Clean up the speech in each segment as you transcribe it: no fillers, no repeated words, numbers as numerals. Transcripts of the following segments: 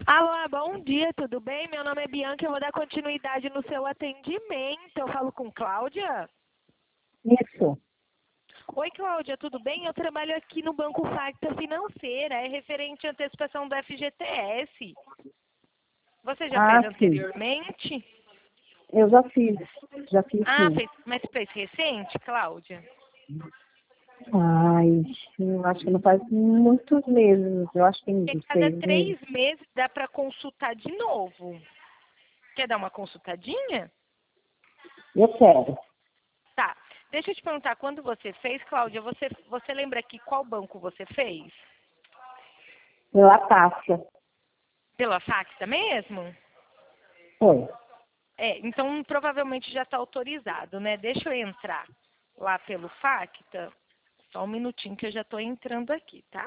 Alô, bom dia, tudo bem? Meu nome é Bianca, eu vou dar continuidade no seu atendimento. Eu falo com Cláudia? Isso. Oi, Cláudia, tudo bem? Eu trabalho aqui no Banco Facta Financeira, é referente à antecipação do FGTS. Você já fez Sim. anteriormente? Eu já fiz sim. Fez, mas fez recente, Cláudia? Ai, eu acho que não faz muitos meses. Eu acho que tem Porque cada 6 meses. 3 meses dá para consultar de novo. Quer dar uma consultadinha? Eu quero. Tá. Deixa eu te perguntar, quando você fez, Cláudia, você lembra aqui qual banco você fez? Pela taxa. Pela Facta mesmo? Foi. Então provavelmente já está autorizado, né? Deixa eu entrar lá pelo Facta. Só um minutinho que eu já estou entrando aqui, tá?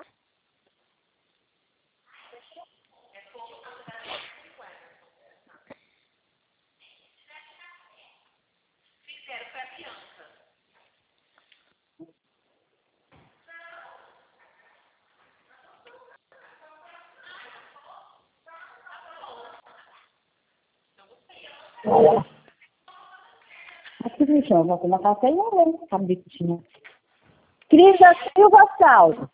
Aqui no chão, vou colocar até em um cabritinho. Cris da Silva Sal.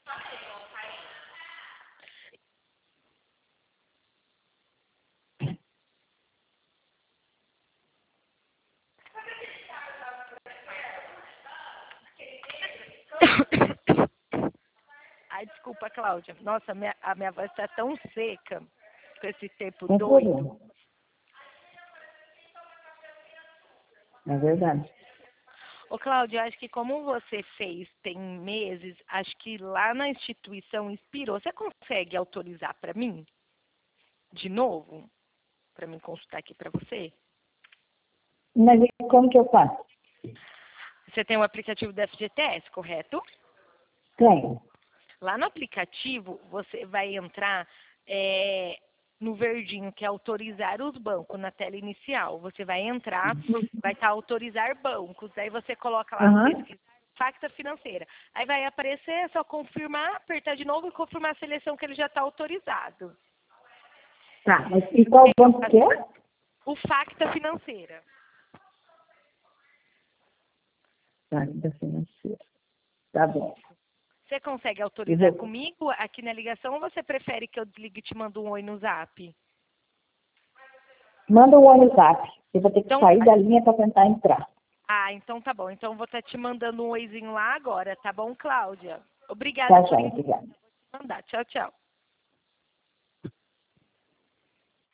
Ai, desculpa, Cláudia. Nossa, a minha voz está tão seca com esse tempo Sem doido. problema. É verdade. Ô, Cláudia, acho que como você fez tem meses, acho que lá na instituição expirou. Você consegue autorizar para mim? De novo? Para mim consultar aqui para você? Mas e como que eu faço? Você tem o aplicativo do FGTS, correto? Tenho. Lá no aplicativo, você vai entrar no verdinho, que é autorizar os bancos, na tela inicial. Você vai entrar, vai estar autorizar bancos. Aí você coloca lá, pesquisa, Facta Financeira. Aí vai aparecer, é só confirmar, apertar de novo e confirmar a seleção que ele já está autorizado. Tá, mas e qual banco que é? O Facta Financeira. Tá, da financeira. Tá bom. Você consegue autorizar comigo aqui na ligação ou você prefere que eu desligue e te mando um oi no zap? Manda o WhatsApp. Eu vou ter que sair da linha para tentar entrar. Então tá bom. Então eu vou estar te mandando um oizinho lá agora, tá bom, Cláudia? Obrigada Tá, por joia, obrigada. mandar. Tchau, tchau.